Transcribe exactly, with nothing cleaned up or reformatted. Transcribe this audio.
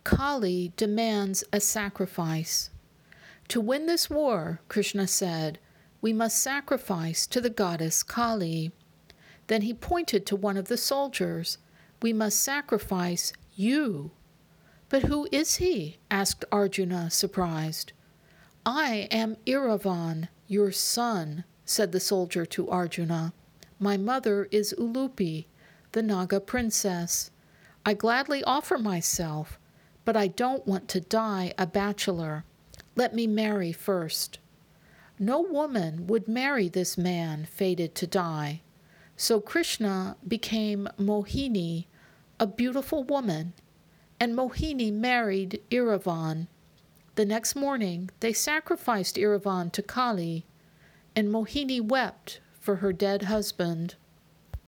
Kali demands a sacrifice. To win this war, Krishna said, we must sacrifice to the goddess Kali. Then he pointed to one of the soldiers. We must sacrifice you. But who is he? Asked Arjuna, surprised. I am Iravan, your son, said the soldier to Arjuna. My mother is Ulupi, the Naga princess. I gladly offer myself, but I don't want to die a bachelor. Let me marry first. No woman would marry this man fated to die. So Krishna became Mohini, a beautiful woman, and Mohini married Iravan. The next morning they sacrificed Iravan to Kali, and Mohini wept for her dead husband.